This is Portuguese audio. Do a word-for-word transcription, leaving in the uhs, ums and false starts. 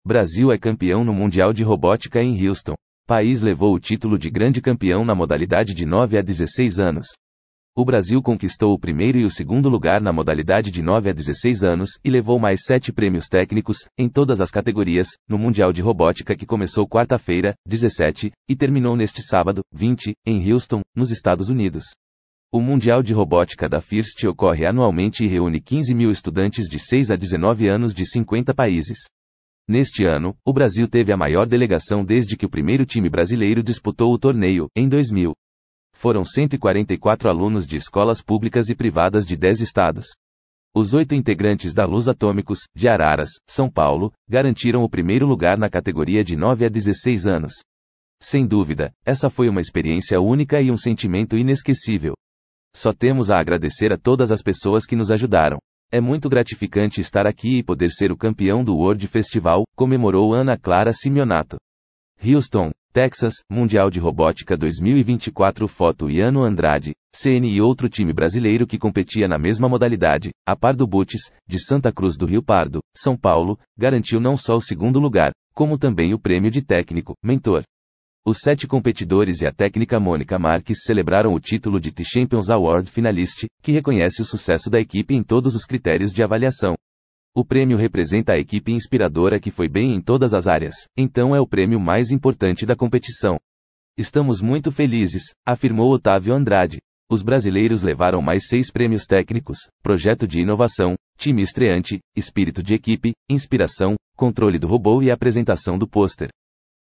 Brasil é campeão no Mundial de Robótica em Houston. País levou o título de grande campeão na modalidade de nove a dezesseis anos. O Brasil conquistou o primeiro e o segundo lugar na modalidade de nove a dezesseis anos e levou mais sete prêmios técnicos, em todas as categorias, no Mundial de Robótica que começou quarta-feira, dezessete, e terminou neste sábado, vinte, em Houston, nos Estados Unidos. O Mundial de Robótica da FIRST ocorre anualmente e reúne quinze mil estudantes de seis a dezenove anos de cinquenta países. Neste ano, o Brasil teve a maior delegação desde que o primeiro time brasileiro disputou o torneio, em dois mil. Foram cento e quarenta e quatro alunos de escolas públicas e privadas de dez estados. Os oito integrantes da Luz Atômicos, de Araras, São Paulo, garantiram o primeiro lugar na categoria de nove a dezesseis anos. Sem dúvida, essa foi uma experiência única e um sentimento inesquecível. Só temos a agradecer a todas as pessoas que nos ajudaram. É muito gratificante estar aqui e poder ser o campeão do World Festival, comemorou Ana Clara Simeonato. Houston, Texas, Mundial de Robótica dois mil e vinte e quatro. Foto Iano Andrade, C N e outro time brasileiro que competia na mesma modalidade, a par do Butts, de Santa Cruz do Rio Pardo, São Paulo, garantiu não só o segundo lugar, como também o prêmio de técnico, mentor. Os sete competidores e a técnica Mônica Marques celebraram o título de The Champions Award Finalist, que reconhece o sucesso da equipe em todos os critérios de avaliação. O prêmio representa a equipe inspiradora que foi bem em todas as áreas, então é o prêmio mais importante da competição. Estamos muito felizes, afirmou Otávio Andrade. Os brasileiros levaram mais seis prêmios técnicos: projeto de inovação, time estreante, espírito de equipe, inspiração, controle do robô e apresentação do pôster.